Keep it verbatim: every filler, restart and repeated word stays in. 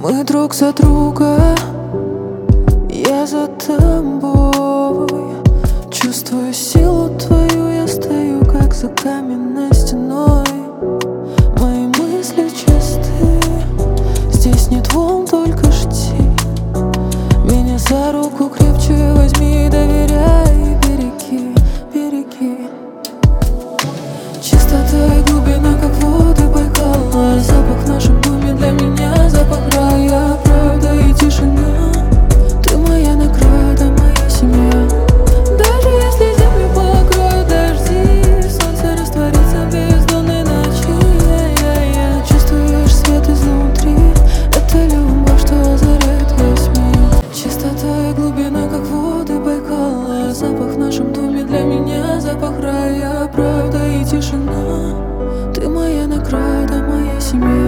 Мы друг за друга, я за тобой. Чувствую силу твою, я стою как за каменной стеной. Мои мысли чисты, здесь нет волн, только жди. Меня за руку крепче возьми, доверяй, береги, береги. Чистота и глубина, как воды Байкала. Запах в нашем доме для меня запах рая. Правда и тишина, ты моя награда, моя семья. Даже если землю покроют дожди, солнце растворится в бездонной ночи. Я-я-я. Чувствуешь свет изнутри, это любовь, что озаряет весь мир. Чистота и глубина, как воды Байкала. Запах в нашем доме для меня запах рая. Правда и тишина, ты моя награда, моя семья.